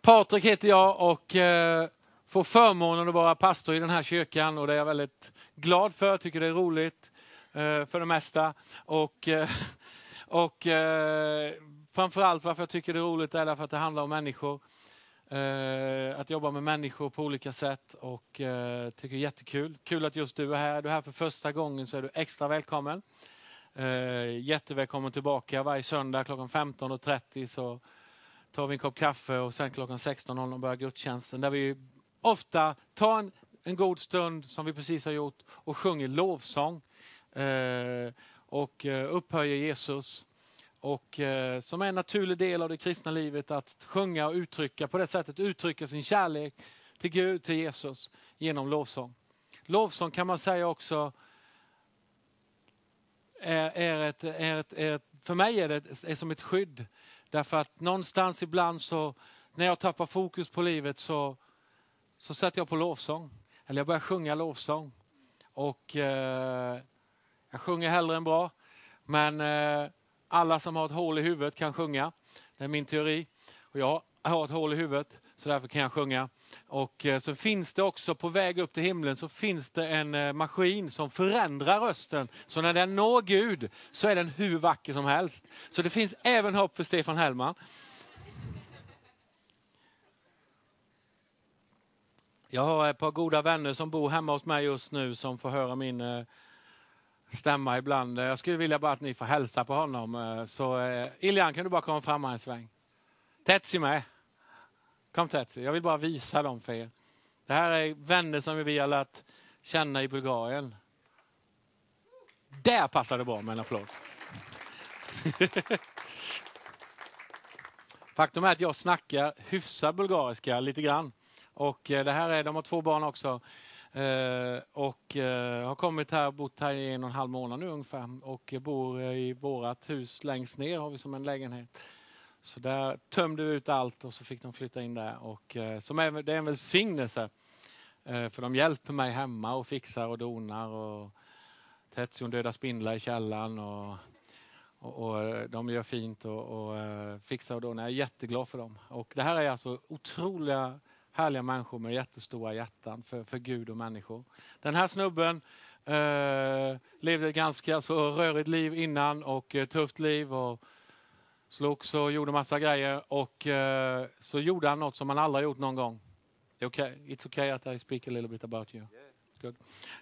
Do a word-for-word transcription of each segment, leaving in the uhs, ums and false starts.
Patrik heter jag och eh, får förmånen att vara pastor i den här kyrkan. Och det är jag väldigt glad för. Jag tycker det är roligt eh, för det mesta. Och, eh, och eh, framförallt varför jag tycker det är roligt är därför att det handlar om människor. Eh, att jobba med människor på olika sätt. Och eh, tycker det är jättekul. Kul att just du är här. Är du här för första gången så är du extra välkommen. Eh, jättevälkommen tillbaka varje söndag klockan femton och trettio så tar vi en kopp kaffe och sen klockan sexton börjar gudstjänsten. Där vi ofta tar en, en god stund som vi precis har gjort och sjunger lovsång. Eh, och eh, upphöjer Jesus. Och eh, som är en naturlig del av det kristna livet att sjunga och uttrycka på det sättet. Uttrycka sin kärlek till Gud, till Jesus genom lovsång. Lovsång kan man säga också är, är, ett, är, ett, är ett, för mig är det är som ett skydd. Därför att någonstans ibland så när jag tappar fokus på livet så, så sätter jag på lovsång. Eller jag börjar sjunga lovsång. Och eh, jag sjunger hellre än bra. Men eh, alla som har ett hål i huvudet kan sjunga. Det är min teori. Och jag har ett hål i huvudet så därför kan jag sjunga. Och eh, så finns det också på väg upp till himlen så finns det en eh, maskin som förändrar rösten. Så när den når Gud så är den hur vacker som helst. Så det finns även hopp för Stefan Hellman. Jag har ett par goda vänner som bor hemma hos mig just nu som får höra min eh, stämma ibland. Jag skulle vilja bara att ni får hälsa på honom. Eh, så eh, Ilian, kan du bara komma fram här en sväng? Tetsi med. Kom Tetsi, jag vill bara visa dem för er. Det här är vänner som vi har lärt känna i Bulgarien. Där passar det bra med en applåd. Faktum är att jag snackar hyfsad bulgariska lite grann. Och eh, det här är, de har två barn också. Eh, och eh, har kommit här och bott här i en och en halv månad nu ungefär. Och bor eh, i vårat hus längst ner har vi som en lägenhet. Så där tömde vi ut allt och så fick de flytta in där. Och, eh, som är, det är en välsignelse. Eh, för de hjälper mig hemma och fixar och donar. Och Tetsion döda spindlar i källaren. Och, och, och de gör fint och, och uh, fixar och donar. Jag är jätteglad för dem. Och det här är alltså otroliga härliga människor med jättestora hjärtan för, för Gud och människor. Den här snubben uh, levde ett ganska så rörigt liv innan och uh, tufft liv. Och slogs och gjorde massa grejer och uh, så gjorde han något som han aldrig gjort någon gång. Okay. It's okay that I speak a little bit about you. Good.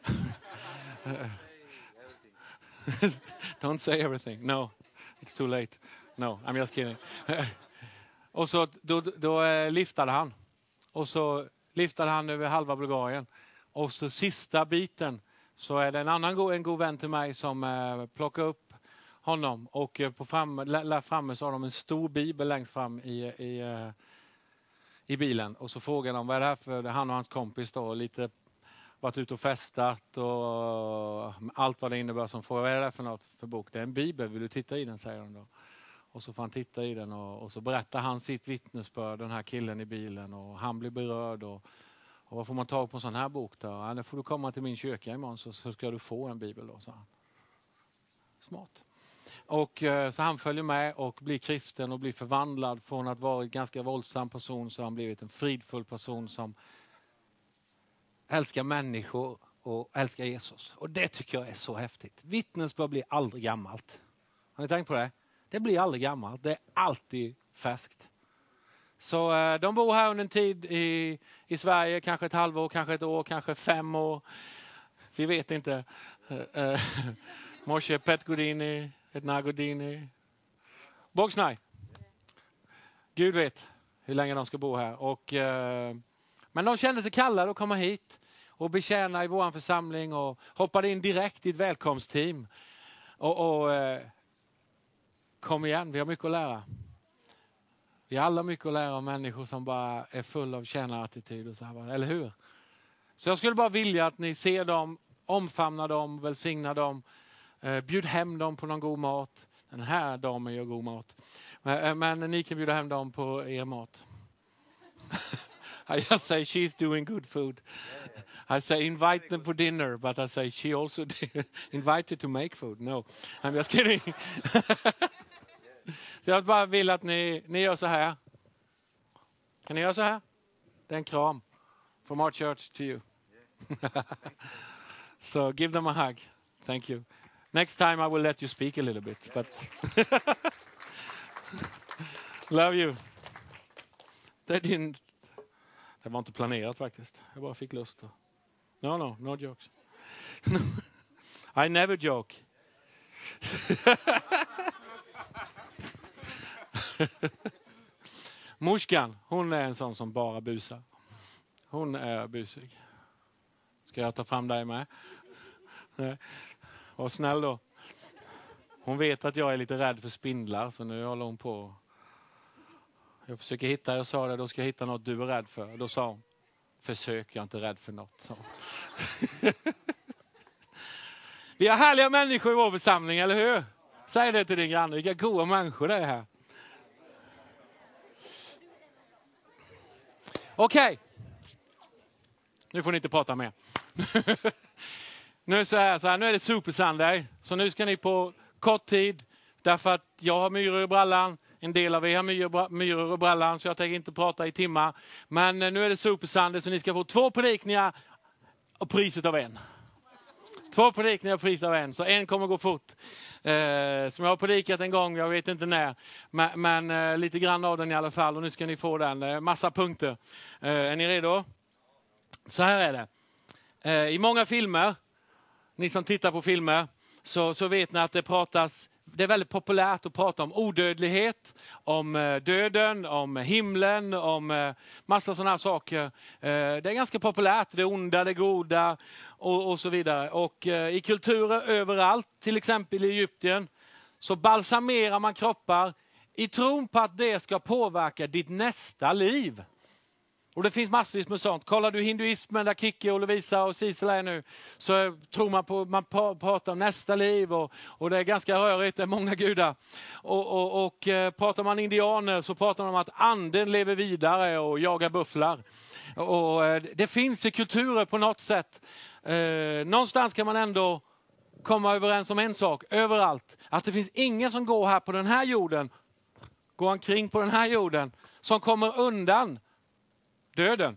Don't say everything. No, it's too late. No, I'm just kidding. Och så då, då uh, liftade han. Och så liftade han över halva Bulgarien. Och så sista biten så är det en annan go- en god vän till mig som uh, plockar upp honom och på fram, där framme så har de en stor bibel längst fram i, i, uh, i bilen. Och så frågar de vad är det här för han och hans kompis då. Lite varit ute och festat och allt vad det innebär som frågar vad är det där för något för bok. Det är en bibel, vill du titta i den, säger de då. Och så får han titta i den och, och så berättar han sitt vittnesbörd, den här killen i bilen. Och han blir berörd och, och vad får man ta på en sån här bok då? Ja, då får du komma till min kyrka imorgon så, så ska du få en bibel då, sa han. Smart. Och så han följer med och blir kristen och blir förvandlad från att vara en ganska våldsam person så har han blivit en fridfull person som älskar människor och älskar Jesus. Och det tycker jag är så häftigt. Vittnesbörd blir aldrig gammalt. Har ni tänkt på det? Det blir aldrig gammalt. Det är alltid färskt. Så eh, de bor här under en tid i, i Sverige. Kanske ett halvår, kanske ett år, kanske fem år. Vi vet inte. Eh, Moshe Petgodini, Edna Godini. Bogsnaj. Gud vet hur länge de ska bo här. Och, eh, men de kände sig kallade att komma hit och betjäna i vår församling och hoppade in direkt i ett välkomstteam. Och, och eh, kom igen, vi har mycket att lära. Vi har alla mycket att lära av människor som bara är full av tjänarattityd och så här, eller hur? Så jag skulle bara vilja att ni ser dem, omfamnar dem, välsignar dem, eh, bjud hem dem på någon god mat. Den här damen gör god mat. Men, men ni kan bjuda hem dem på er mat. I just say she's doing good food. I say invite them for dinner, but I say she also invited to make food. No, I'm just kidding. Så jag bara vill att ni, ni gör så här. Kan ni göra så här? Det är en kram. From our church to you. So give them a hug. Thank you. Next time I will let you speak a little bit. But love you. Det, din... det var inte planerat faktiskt. Jag bara fick lust. Att... No, no, no jokes. I never joke. Morskan, hon är en sån som bara busar. Hon är busig. Ska jag ta fram dig med? Var snäll då. Hon vet att jag är lite rädd för spindlar, så nu håller hon på. Jag försöker hitta, jag sa det, då ska jag hitta något du är rädd för. Då sa hon, försök, jag är inte rädd för något. Så. Vi har härliga människor i vår församling, eller hur? Säg det till din granne, vilka goda människor det är här. Okej. Okay. Nu får ni inte prata mer. Nu, så här, så här, nu är det Super Sunday. Så nu ska ni på kort tid. Därför att jag har myror i brallan. En del av er har myror, myror i brallan. Så jag tänker inte prata i timmar. Men nu är det Super Sunday. Så ni ska få två predikningar. Och priset av en. Två predikningar och priset av en. Så en kommer gå fort. Eh, som jag har predikat en gång. Jag vet inte när. Men, men eh, lite grann av den i alla fall. Och nu ska ni få den. Eh, massa punkter. Eh, är ni redo? Så här är det. Eh, I många filmer, ni som tittar på filmer, så, så vet ni att det pratas, det är väldigt populärt att prata om odödlighet, om eh, döden, om himlen, om eh, massa sådana här saker. Eh, det är ganska populärt, det onda, det goda och, och så vidare. Och eh, i kulturer överallt, till exempel i Egypten, så balsamerar man kroppar i tron på att det ska påverka ditt nästa liv. Och det finns massvis med sånt. Kollar du hinduismen där Kiki och Lovisa och Sisela är nu, så tror man på, man pratar om nästa liv och, och det är ganska rörigt, det är många gudar. Och, och, och eh, pratar man indianer så pratar man om att anden lever vidare och jagar bufflar. Och eh, det finns i kulturer på något sätt. Eh, någonstans kan man ändå komma överens om en sak, överallt. Att det finns ingen som går här på den här jorden, går omkring på den här jorden, som kommer undan döden.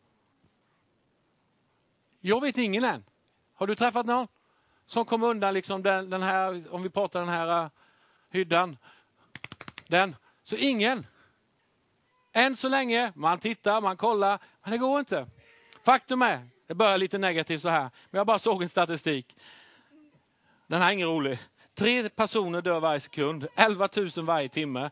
Jag vet ingen än. Har du träffat någon som kom undan liksom den, den här, om vi pratar den här uh, hyddan. Den. Så ingen. Än så länge, man tittar, man kollar, men det går inte. Faktum är, det börjar lite negativt så här, men jag bara såg en statistik. Den här är ingen rolig. Tre personer dör varje sekund, elva tusen varje timme.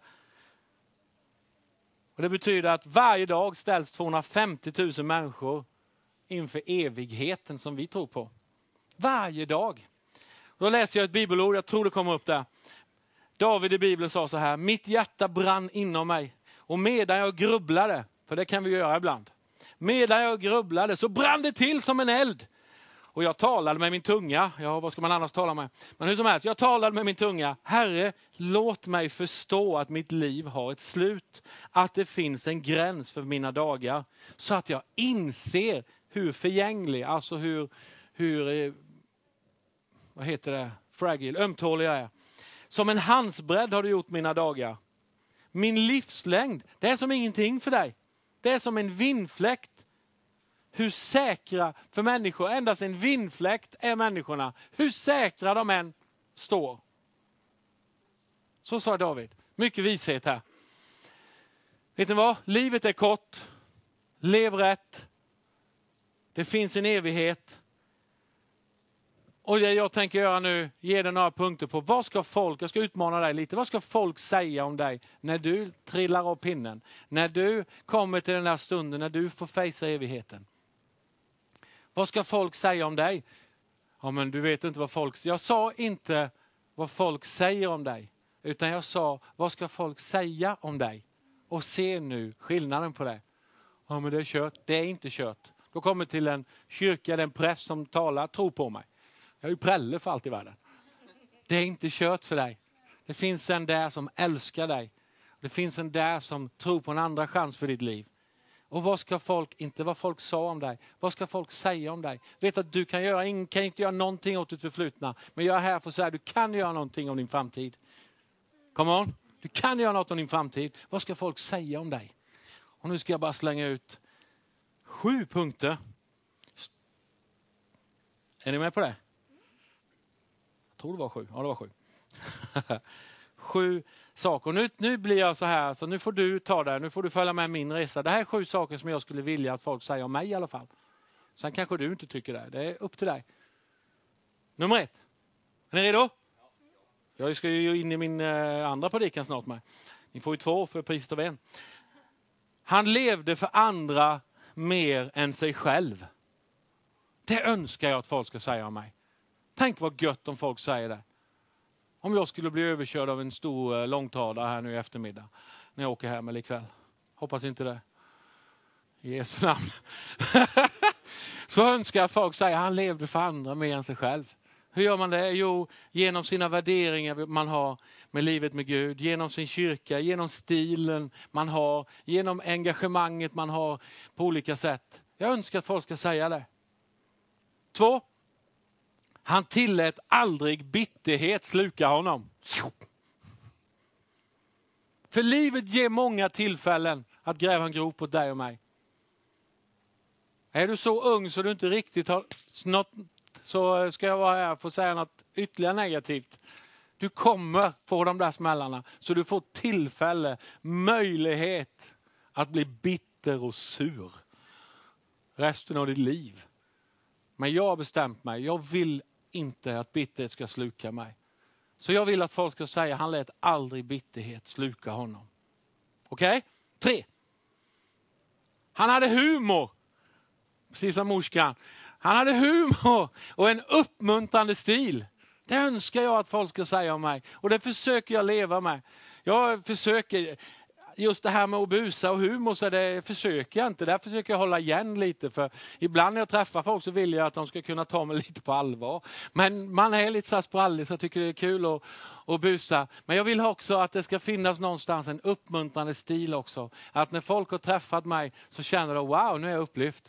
Och det betyder att varje dag ställs tvåhundrafemtio tusen människor inför evigheten som vi tror på. Varje dag. Då läser jag ett bibelord, jag tror det kommer upp där. David i Bibeln sa så här: mitt hjärta brann inom mig. Och medan jag grubblade, för det kan vi göra ibland. Medan jag grubblade så brann det till som en eld. Och jag talade med min tunga. Ja, vad ska man annars tala med? Men hur som helst, jag talade med min tunga. Herre, låt mig förstå att mitt liv har ett slut. Att det finns en gräns för mina dagar. Så att jag inser hur förgänglig, alltså hur, hur vad heter det? Fragile, ömtålig jag är. Som en handsbredd har du gjort mina dagar. Min livslängd, det är som ingenting för dig. Det är som en vindfläkt. Hur säkra för människor, endast en vindfläkt är människorna. Hur säkra de än står. Så sa David. Mycket vishet här. Vet ni vad? Livet är kort. Lev rätt. Det finns en evighet. Och det jag tänker göra nu, ge dig några punkter på vad ska folk, jag ska utmana dig lite, vad ska folk säga om dig när du trillar av pinnen? När du kommer till den här stunden, när du får fejsa evigheten. Vad ska folk säga om dig? Ja, men du vet inte vad folk... Jag sa inte vad folk säger om dig. Utan jag sa, vad ska folk säga om dig? Och se nu skillnaden på det. Ja, men det är kört. Det är inte kört. Då kommer till en kyrka, den präst som talar, tro på mig. Jag är ju prälle för allt i världen. Det är inte kört för dig. Det finns en där som älskar dig. Det finns en där som tror på en andra chans för ditt liv. Och vad ska folk, inte vad folk sa om dig. Vad ska folk säga om dig? Vet att du kan göra, ingen kan inte göra någonting åt ditt förflutna. Men jag är här för att säga, du kan göra någonting om din framtid. Come on. Du kan göra något om din framtid. Vad ska folk säga om dig? Och nu ska jag bara slänga ut sju punkter. Är ni med på det? Jag tror det var sju. Ja, det var sju. Sju saker. Och nu, nu blir jag så här, så nu får du ta det. Nu får du följa med min resa. Det här är sju saker som jag skulle vilja att folk säger om mig i alla fall. Sen kanske du inte tycker det. Det är upp till dig. Nummer ett. Är ni redo? Jag ska ju in i min eh, andra predikan snart med. Ni får ju två för priset av en. Han levde för andra mer än sig själv. Det önskar jag att folk ska säga om mig. Tänk vad gött om folk säger det. Om jag skulle bli överkörd av en stor eh, långtradare här nu i eftermiddag. När jag åker hem eller ikväll. Hoppas inte det. I Jesu namn. Så önskar jag att folk säger att han levde för andra mer än sig själv. Hur gör man det? Jo, genom sina värderingar man har med livet med Gud. Genom sin kyrka, genom stilen man har. Genom engagemanget man har på olika sätt. Jag önskar att folk ska säga det. Två. Han tillät aldrig bitterhet sluka honom. För livet ger många tillfällen att gräva en grop åt dig och mig. Är du så ung så du inte riktigt har något, så ska jag vara här för att säga något ytterligare negativt. Du kommer få de där smällarna så du får tillfälle, möjlighet att bli bitter och sur resten av ditt liv. Men jag har bestämt mig, jag vill inte att bitterhet ska sluka mig. Så jag vill att folk ska säga, han lät aldrig bitterhet sluka honom. Okej? Okay? Tre. Han hade humor. Precis som morskan. Han hade humor och en uppmuntrande stil. Det önskar jag att folk ska säga om mig. Och det försöker jag leva med. Jag försöker, just det här med att busa och humor, så det försöker jag inte. Där försöker jag hålla igen lite. För ibland när jag träffar folk så vill jag att de ska kunna ta mig lite på allvar. Men man är lite så sprallig så jag tycker det är kul att, att busa. Men jag vill också att det ska finnas någonstans en uppmuntrande stil också. Att när folk har träffat mig så känner de, wow, nu är jag upplyft.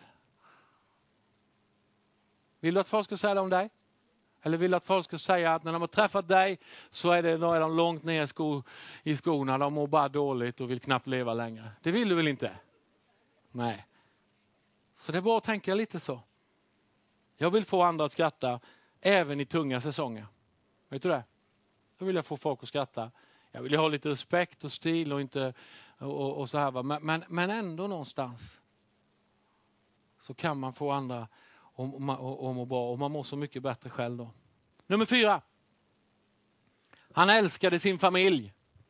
Vill du att folk ska säga det om dig? Eller vill du att folk ska säga att när de har träffat dig så är, det, då är de långt ner i, sko, i skorna. De mår bara dåligt och vill knappt leva längre. Det vill du väl inte? Nej. Så det är bara att tänka lite så. Jag vill få andra att skratta även i tunga säsonger. Vet du det? Då vill jag få folk att skratta. Jag vill ha lite respekt och stil och, inte, och, och så här. Va? Men, men, men ändå någonstans så kan man få andra och, och, och må bra. Och man mår så mycket bättre själv då. Nummer fyra. Han älskade sin familj.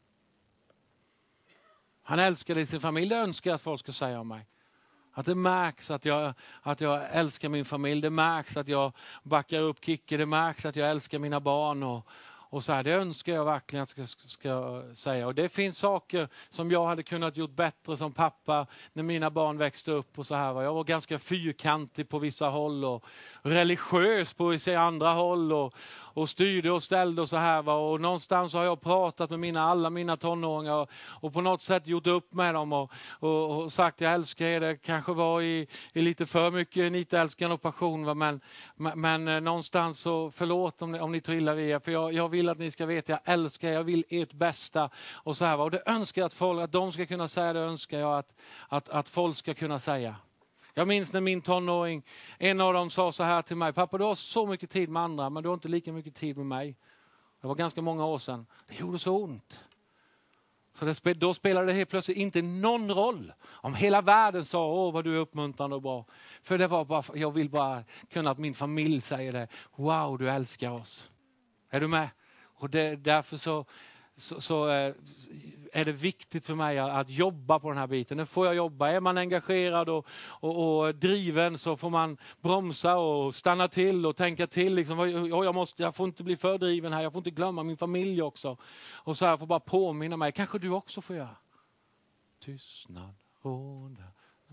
Han älskade sin familj. Det önskar jag att folk ska säga om mig. Att det märks att jag, att jag älskar min familj. Det märks att jag backar upp Kicke. Det märks att jag älskar mina barn. Och, och så här, det önskar jag verkligen att jag ska, ska säga. Och det finns saker som jag hade kunnat gjort bättre som pappa när mina barn växte upp. Och så här. Jag var ganska fyrkantig på vissa håll och religiös på vissa andra håll. Och, och styrde och ställde och så här. Va? Och någonstans har jag pratat med mina, alla mina tonåringar och, och på något sätt gjort upp med dem och, och, och sagt jag älskar er. Det kanske var i, i lite för mycket nitälskan och passion. Va? Men, men, men någonstans så förlåt om ni, om ni tar illa vid er. För jag, jag vill att ni ska veta jag älskar er. Jag vill ert bästa. Och så här. Va? Och det önskar jag att folk, att de ska kunna säga. Det önskar jag att, att, att folk ska kunna säga. Jag minns när min tonåring, en av dem sa så här till mig. Pappa, du har så mycket tid med andra, men du har inte lika mycket tid med mig. Det var ganska många år sedan. Det gjorde så ont. Så det, då spelade det helt plötsligt inte någon roll. Om hela världen sa, åh vad du är uppmuntrande och bra. För det var bara, jag vill bara kunna att min familj säger det. Wow, du älskar oss. Är du med? Och det, därför så... Så, så är det viktigt för mig att jobba på den här biten. Nu får jag jobba. Är man engagerad och, och, och driven så får man bromsa och stanna till och tänka till. Liksom, jag, måste, jag får inte bli för driven här. Jag får inte glömma min familj också. Och så här, jag får bara påminna mig. Kanske du också får göra. Tystnad. Råda.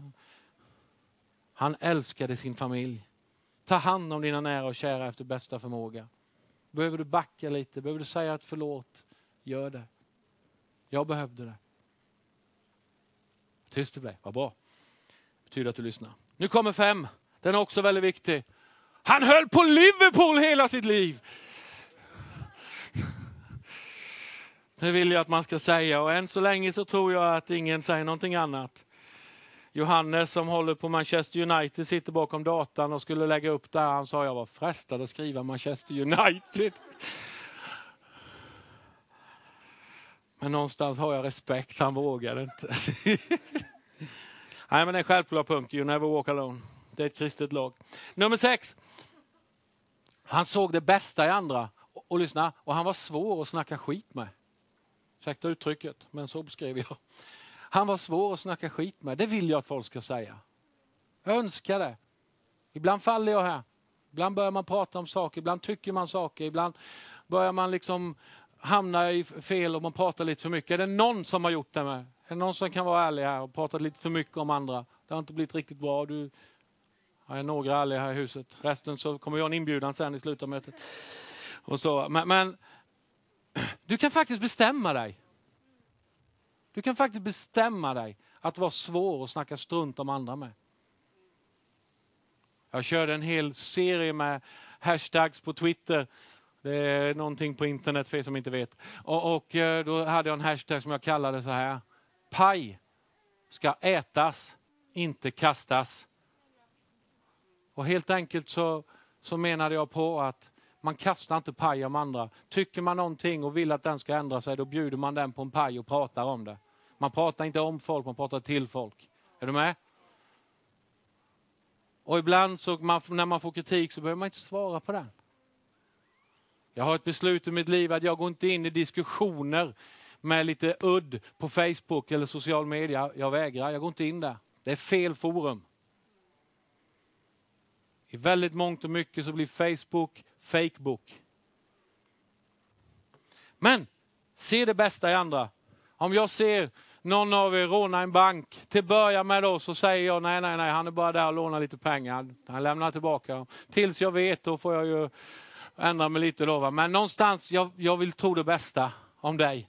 Han älskade sin familj. Ta hand om dina nära och kära efter bästa förmåga. Behöver du backa lite? Behöver du säga ett förlåt? Gör det. Jag behövde det. Tyst du blev. Vad bra. Det betyder att du lyssnar. Nu kommer fem. Den är också väldigt viktig. Han höll på Liverpool hela sitt liv. Det vill jag att man ska säga. Och än så länge så tror jag att ingen säger någonting annat. Johannes som håller på Manchester United sitter bakom datan och skulle lägga upp där. Han sa jag var frestad att skriva Manchester United. Men någonstans har jag respekt, han vågar inte. Nej, men det är en självklar punkt. You never walk alone. Det är ett kristet lag. Nummer sex. Han såg det bästa i andra. Och, och lyssna, och han var svår att snacka skit med. Ursäkta uttrycket, men så beskrev jag. Han var svår att snacka skit med. Det vill jag att folk ska säga. Jag önskar det. Ibland faller jag här. Ibland börjar man prata om saker. Ibland tycker man saker. Ibland börjar man liksom hamna i fel och man pratar lite för mycket. Är det någon som har gjort det med? Är det någon som kan vara ärlig här och prata lite för mycket om andra? Det har inte blivit riktigt bra. Du har ja, några ärliga här i huset. Resten så kommer jag en inbjudan sen i slutet av mötet. Och så. Men, men du kan faktiskt bestämma dig. Du kan faktiskt bestämma dig att vara svår och snacka strunt om andra med. Jag körde en hel serie med hashtags på Twitter. Det är någonting på internet för er som inte vet. Och, och då hade jag en hashtag som jag kallade så här. Paj ska ätas, inte kastas. Och helt enkelt så, så menade jag på att man kastar inte paj om andra. Tycker man någonting och vill att den ska ändra sig, då bjuder man den på en paj och pratar om det. Man pratar inte om folk, man pratar till folk. Är du med? Och ibland så man, när man får kritik så behöver man inte svara på den. Jag har ett beslut i mitt liv att jag går inte in i diskussioner med lite udd på Facebook eller social media. Jag vägrar, jag går inte in där. Det är fel forum. I väldigt mångt och mycket så blir Facebook fakebook. Men se det bästa i andra. Om jag ser någon av er råna en bank, till börja med då så säger jag nej, nej, nej, han är bara där och lånar lite pengar. Han lämnar tillbaka. Tills jag vet, då får jag ju ändra mig lite då. Va? Men någonstans, jag, jag vill tro det bästa om dig.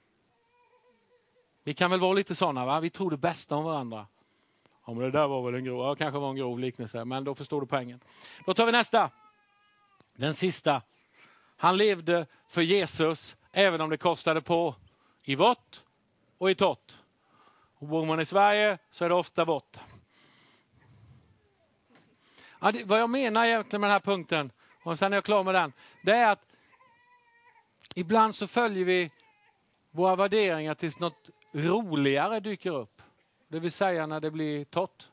Vi kan väl vara lite sådana, va? Vi tror det bästa om varandra. Ja, men det där var väl en grov, ja, kanske var en grov liknelse, men då förstår du poängen. Då tar vi nästa. Den sista. Han levde för Jesus, även om det kostade på i vått och i torrt. Och bor man i Sverige så är det ofta vått. Ja, det, vad jag menar egentligen med den här punkten, och sen är jag klar med den, det är att ibland så följer vi våra värderingar tills något roligare dyker upp. Det vill säga när det blir torrt.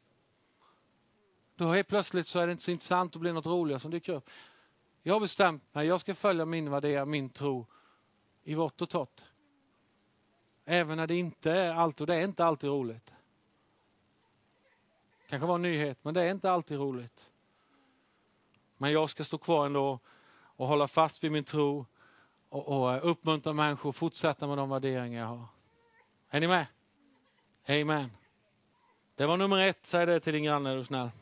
Då helt plötsligt så är det inte så intressant att bli något roligare som dyker upp. Jag har bestämt mig, jag ska följa min värdering, min tro i vått och torrt. Även när det inte är allt, och det är inte alltid roligt. Kanske var en nyhet, men det är inte alltid roligt. Men jag ska stå kvar ändå och hålla fast vid min tro och, och uppmuntra människor att fortsätta med de värderingar jag har. Är ni med? Amen. Det var nummer ett, säg det till din granne, är du snäll.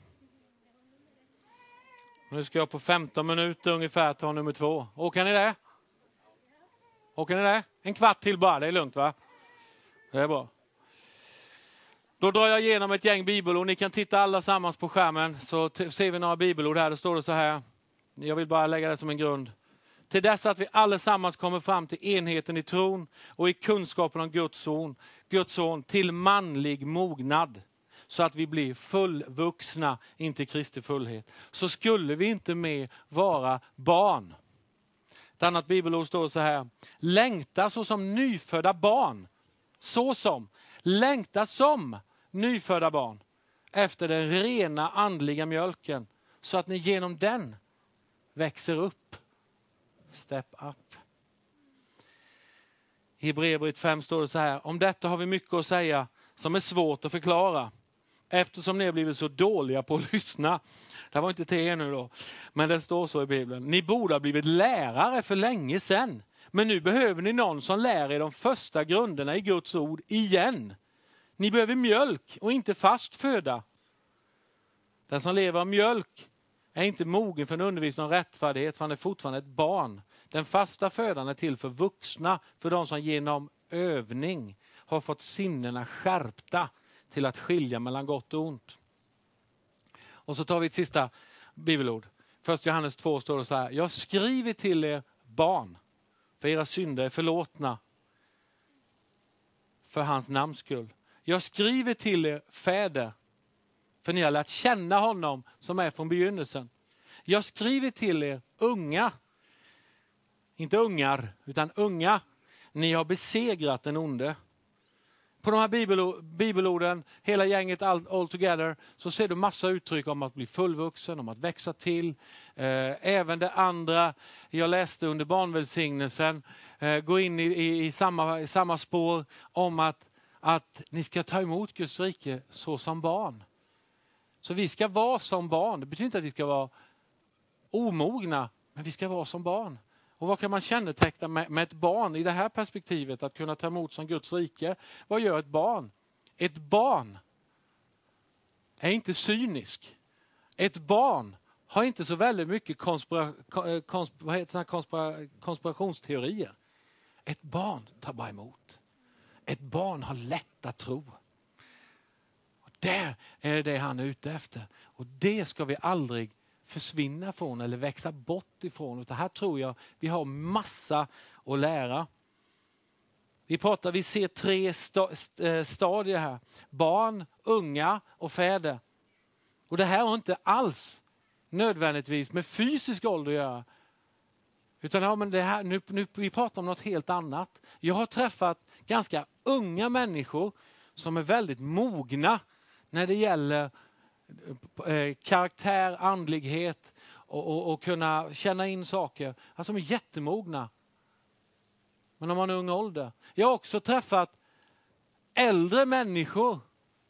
Nu ska jag på femton minuter ungefär ta nummer två. Åker ni det? Åker ni det? En kvart till bara, det är lugnt va? Det är bra. Då drar jag igenom ett gäng bibelord. Ni kan titta alla sammans på skärmen så t- ser vi några bibelord här. Då står det så här. Jag vill bara lägga det som en grund. Till dess att vi allesammans kommer fram till enheten i tron och i kunskapen om Guds son, Guds son till manlig mognad. Så att vi blir fullvuxna in till Kristi fullhet. Så skulle vi inte mer vara barn. Ett annat bibelord står så här. Längta så som nyfödda barn. Så som. Längta som nyfödda barn. Efter den rena andliga mjölken. Så att ni genom den växer upp. Step up. I Hebreerbrevet fem står det så här. Om detta har vi mycket att säga som är svårt att förklara. Eftersom ni har blivit så dåliga på att lyssna. Det var inte till er nu då. Men det står så i Bibeln. Ni borde ha blivit lärare för länge sedan. Men nu behöver ni någon som lär er de första grunderna i Guds ord igen. Ni behöver mjölk och inte fast föda. Den som lever av mjölk är inte mogen för en undervisning om rättfärdighet, för han är fortfarande ett barn. Den fasta födan är till för vuxna, för de som genom övning har fått sinnena skärpta till att skilja mellan gott och ont. Och så tar vi ett sista bibelord. Första Johannes två står det så här. Jag skriver till er barn, för era synder är förlåtna för hans namns skull. Jag skriver till er fäder, för ni har lärt känna honom som är från begynnelsen. Jag skriver till er unga, inte ungar utan unga, ni har besegrat den onde. På de här bibel, bibelorden, hela gänget all, all together, så ser du massa uttryck om att bli fullvuxen, om att växa till. Eh, även det andra jag läste under barnvälsignelsen eh, går in i, i, i, samma, i samma spår om att, att ni ska ta emot Guds rike så som barn. Så vi ska vara som barn. Det betyder inte att vi ska vara omogna, men vi ska vara som barn. Och vad kan man känneteckna med, med ett barn i det här perspektivet? Att kunna ta emot som Guds rike. Vad gör ett barn? Ett barn är inte cynisk. Ett barn har inte så väldigt mycket konspira, konspira, vad heter det, konspira, konspirationsteorier. Ett barn tar bara emot. Ett barn har lätt att tro. Och där är det han är ute efter. Och det ska vi aldrig försvinna från eller växa bort ifrån. Utan här tror jag vi har massa att lära. Vi pratar, vi ser tre sta- stadier här. Barn, unga och fäder. Och det här har inte alls nödvändigtvis med fysisk ålder att göra. Utan ja, men det här, nu, nu, vi pratar om något helt annat. Jag har träffat ganska unga människor som är väldigt mogna när det gäller eh, karaktär, andlighet och, och, och kunna känna in saker. Alltså de är jättemogna. Men om man är ung ålder. Jag har också träffat äldre människor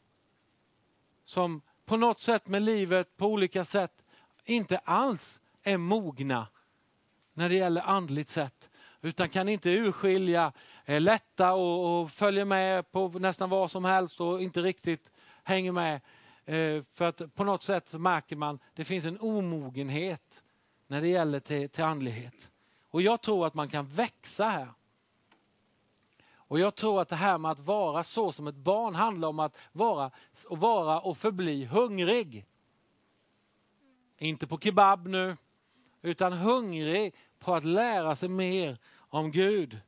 som på något sätt med livet på olika sätt inte alls är mogna när det gäller andligt sätt. Utan kan inte urskilja, är lätta och, och följer med på nästan vad som helst och inte riktigt hänger med. Eh, för att på något sätt så märker man det finns en omogenhet när det gäller till, till andlighet. Och jag tror att man kan växa här. Och jag tror att det här med att vara så som ett barn handlar om att vara och, vara och förbli hungrig. Inte på kebab nu, utan hungrig på att lära sig mer om Gud.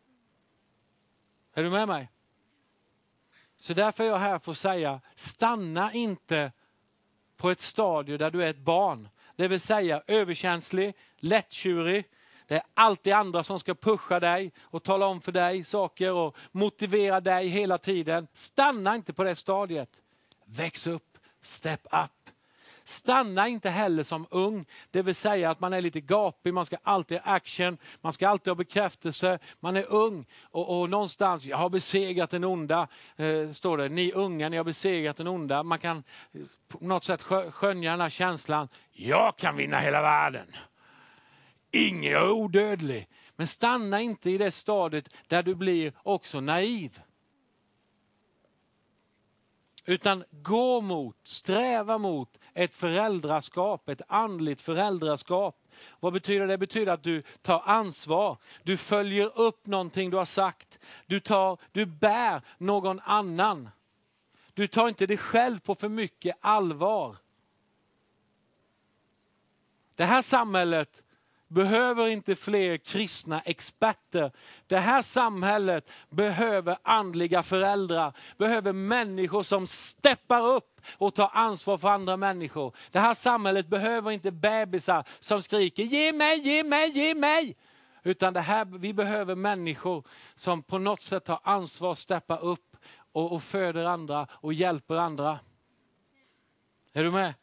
Är du med mig? Så därför är jag här för att säga, stanna inte på ett stadie där du är ett barn. Det vill säga överkänslig, lättjurig. Det är alltid andra som ska pusha dig och tala om för dig saker och motivera dig hela tiden. Stanna inte på det stadiet. Väx upp, step up. Stanna inte heller som ung. Det vill säga att man är lite gapig, man ska alltid ha action, man ska alltid ha bekräftelse. Man är ung och, och någonstans, jag har besegrat den onda, eh, står det. Ni unga, ni har besegrat den onda. Man kan på något sätt skönja den här känslan. Jag kan vinna hela världen. Ingen är odödlig. Men stanna inte i det stadiet där du blir också naiv. Utan gå mot, sträva mot ett föräldraskap, ett andligt föräldraskap. Vad betyder det? Det betyder att du tar ansvar. Du följer upp någonting du har sagt. Du, tar, du bär någon annan. Du tar inte dig själv på för mycket allvar. Det här samhället behöver inte fler kristna experter. Det här samhället behöver andliga föräldrar. Behöver människor som steppar upp och tar ansvar för andra människor. Det här samhället behöver inte bebisar som skriker ge mig, ge mig, ge mig. Utan det här, vi behöver människor som på något sätt tar ansvar, steppar upp och, och föder andra och hjälper andra. Är du med?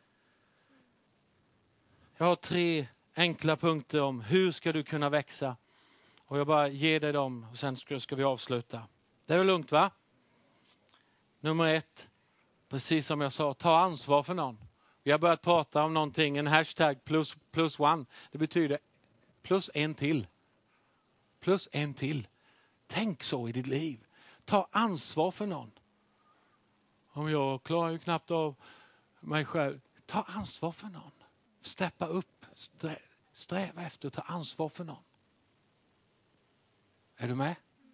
Jag har tre enkla punkter om hur ska du kunna växa. Och jag bara ger dig dem och sen ska, ska vi avsluta. Det är väl lugnt, va? Nummer ett. Precis som jag sa, ta ansvar för någon. Vi har börjat prata om någonting, en hashtag plus, plus one. Det betyder plus en till. Plus en till. Tänk så i ditt liv. Ta ansvar för någon. Om jag klarar ju knappt av mig själv. Ta ansvar för någon. Steppa upp. Strä, sträva efter att ta ansvar för någon. Är du med?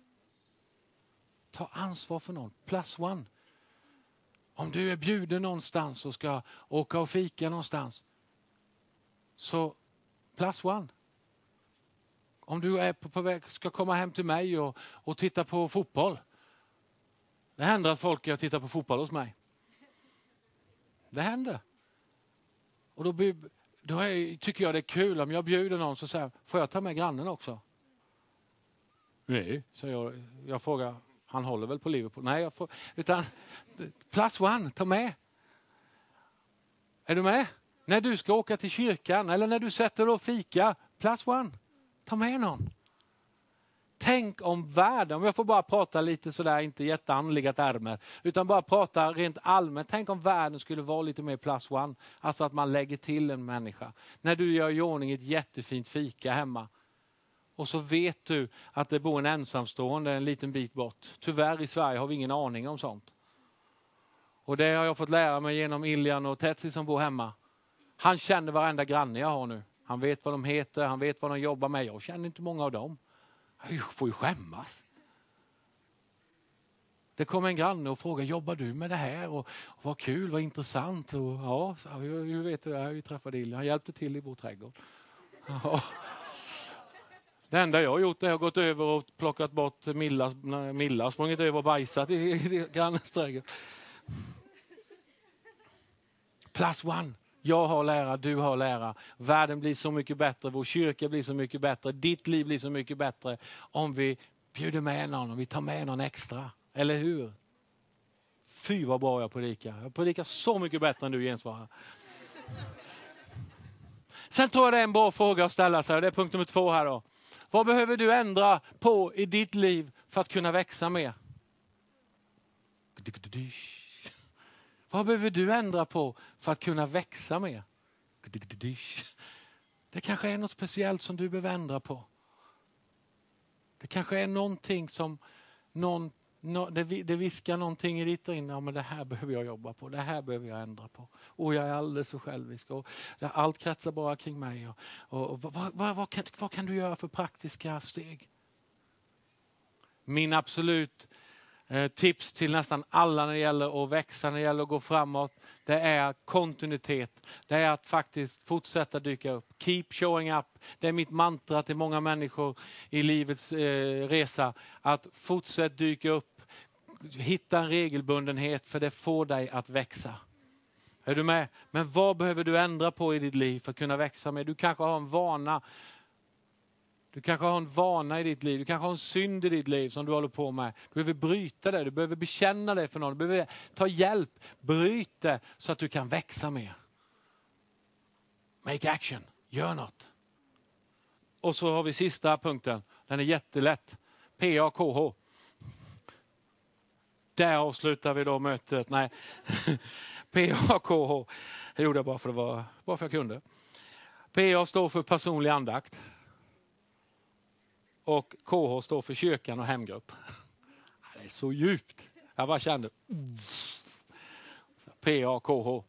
Ta ansvar för någon. Plus one. Om du är bjuden någonstans och ska åka och fika någonstans. Så plus one. Om du är på, på väg, ska komma hem till mig och, och titta på fotboll. Det händer att folk jag tittar på fotboll hos mig. Det händer. Och då, då är, tycker jag det är kul om jag bjuder någon så säger får jag ta med grannen också? Nej, så jag, jag frågar, han håller väl på Liverpool? Nej, jag får, utan plus one, ta med. Är du med? När du ska åka till kyrkan eller när du sätter och fika, plus one, ta med någon. Tänk om världen, om jag får bara prata lite sådär, inte jätteandliga termer, utan bara prata rent allmänt. Tänk om världen skulle vara lite mer plus one. Alltså att man lägger till en människa. När du gör i ordning ett jättefint fika hemma. Och så vet du att det bor en ensamstående en liten bit bort. Tyvärr i Sverige har vi ingen aning om sånt. Och det har jag fått lära mig genom Iljan och Tetsi som bor hemma. Han känner varenda granne jag har nu. Han vet vad de heter, han vet vad de jobbar med. Jag känner inte många av dem. Jag får ju skämmas. Det kom en granne och frågade, jobbar du med det här? Och, och vad kul, vad intressant. Och, ja, så, hur vet du det här? Vi träffade Iljan. Han hjälpte till i vår trädgård. Ja. Det enda jag har gjort är att jag har gått över och plockat bort Milla, Milla sprungit över och bajsat i, i grannens trädgård. Plus one. Jag har lära, du har lära. Världen blir så mycket bättre, vår kyrka blir så mycket bättre, ditt liv blir så mycket bättre om vi bjuder med någon, om vi tar med någon extra. Eller hur? Fy vad bra jag predikar. Jag predikar så mycket bättre än du gensvarar. Sen tror jag det är en bra fråga att ställa sig, och det är punkt nummer två här då. Vad behöver du ändra på i ditt liv för att kunna växa mer? Vad behöver du ändra på för att kunna växa mer? Det kanske är något speciellt som du behöver ändra på. Det kanske är någonting som någon, no, det, det viskar någonting i ditt inne. Ja, men det här behöver jag jobba på. Det här behöver jag ändra på. Och jag är alldeles så självisk. Och allt kretsar bara kring mig. Och, och, och vad, vad, vad, kan, vad kan du göra för praktiska steg? Min absolut eh, tips till nästan alla när det gäller att växa, när det gäller att gå framåt, det är kontinuitet. Det är att faktiskt fortsätta dyka upp. Keep showing up. Det är mitt mantra till många människor i livets eh, resa. Att fortsätta dyka upp. Hitta en regelbundenhet, för det får dig att växa. Är du med? Men vad behöver du ändra på i ditt liv för att kunna växa med? Du kanske har en vana. Du kanske har en vana i ditt liv. Du kanske har en synd i ditt liv som du håller på med. Du behöver bryta det. Du behöver bekänna det för någon. Du behöver ta hjälp. Bryt det så att du kan växa mer. Make action. Gör något. Och så har vi sista punkten. Den är jättelätt. P A K H. Där avslutar vi då mötet. Nej. P A K H. Jag gjorde det bara för att vara, bara för att jag kunde. P A står för personlig andakt. Och K H står för kyrkan och hemgrupp. Det är så djupt. Jag bara kände. P A K H.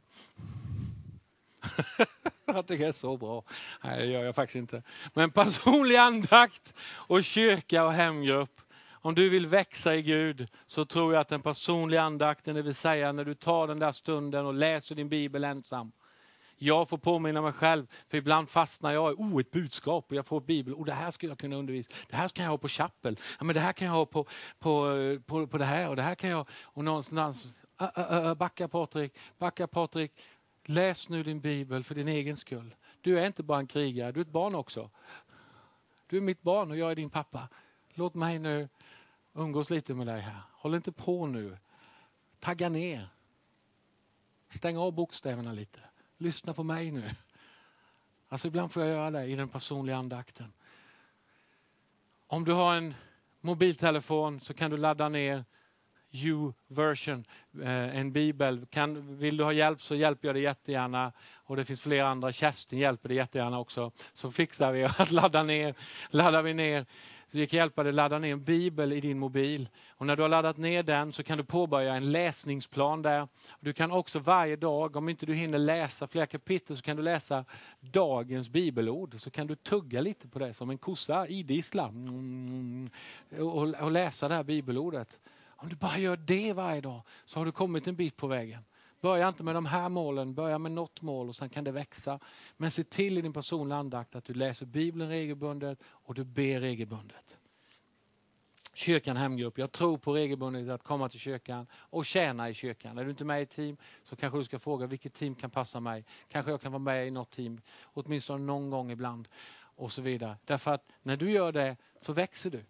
Jag tycker det är så bra. Nej, det gör jag faktiskt inte. Men personlig andakt och kyrka och hemgrupp. Om du vill växa i Gud så tror jag att den personliga andakten, det vill säga när du tar den där stunden och läser din bibel ensam. Jag får påminna mig själv, för ibland fastnar jag i oh, ett budskap och jag får bibel. Och det här skulle jag kunna undervisa. Det här kan jag ha på chapel. Ja, men det här kan jag ha på, på, på, på det här och det här kan jag. Och någonstans, uh, uh, uh, backa Patrik, backa Patrik. Läs nu din bibel för din egen skull. Du är inte bara en krigare, du är ett barn också. Du är mitt barn och jag är din pappa. Låt mig nu umgås lite med dig här. Håll inte på nu. Tagga ner. Stäng av bokstäverna lite. Lyssna på mig nu. Alltså ibland får jag göra det i den personliga andakten. Om du har en mobiltelefon så kan du ladda ner U-version, en bibel. Kan, vill du ha hjälp så hjälper jag dig jättegärna. Och det finns flera andra. Kerstin hjälper dig jättegärna också. Så fixar vi att ladda ner. Laddar vi ner. Så vi kan hjälpa dig att ladda ner en bibel i din mobil. Och när du har laddat ner den så kan du påbörja en läsningsplan där. Du kan också varje dag, om inte du hinner läsa flera kapitel, så kan du läsa dagens bibelord. Så kan du tugga lite på det som en kossa, idissla. Mm, och, och läsa det här bibelordet. Om du bara gör det varje dag så har du kommit en bit på vägen. Börja inte med de här målen, börja med något mål och sen kan det växa. Men se till i din personliga andakt att du läser Bibeln regelbundet och du ber regelbundet. Kyrkan hemgrupp. Jag tror på regelbundet att komma till kyrkan och tjäna i kyrkan. Är du inte med i team så kanske du ska fråga vilket team kan passa mig. Kanske jag kan vara med i något team. Åtminstone någon gång ibland. Och så vidare. Därför att när du gör det så växer du.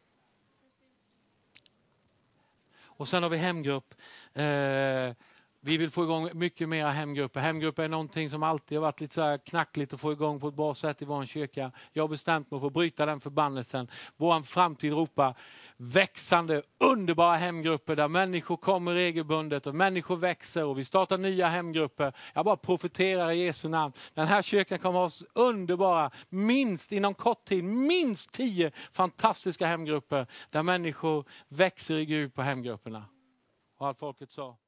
Och sen har vi hemgrupp. Eh, vi vill få igång mycket mer hemgrupper. Hemgrupper är någonting som alltid har varit lite så här knackligt att få igång på ett bra sätt i vår kyrka. Jag har bestämt mig för att bryta den förbannelsen. Vår framtid ropar växande, underbara hemgrupper där människor kommer regelbundet och människor växer och vi startar nya hemgrupper. Jag bara profeterar i Jesu namn. Den här kyrkan kommer ha oss underbara, minst inom kort tid, minst tio fantastiska hemgrupper där människor växer i Gud på hemgrupperna. Och allt folket sa.